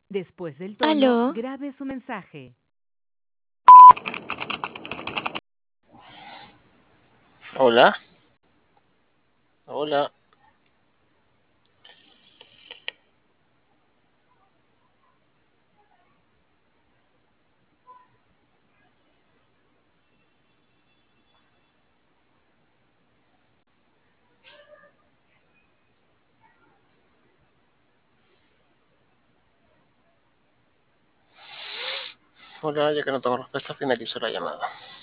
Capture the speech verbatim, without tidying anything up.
Después del tono, Aló, grabe su mensaje. Hola, hola. Hola, ya que no tengo respuesta, finalizo la llamada.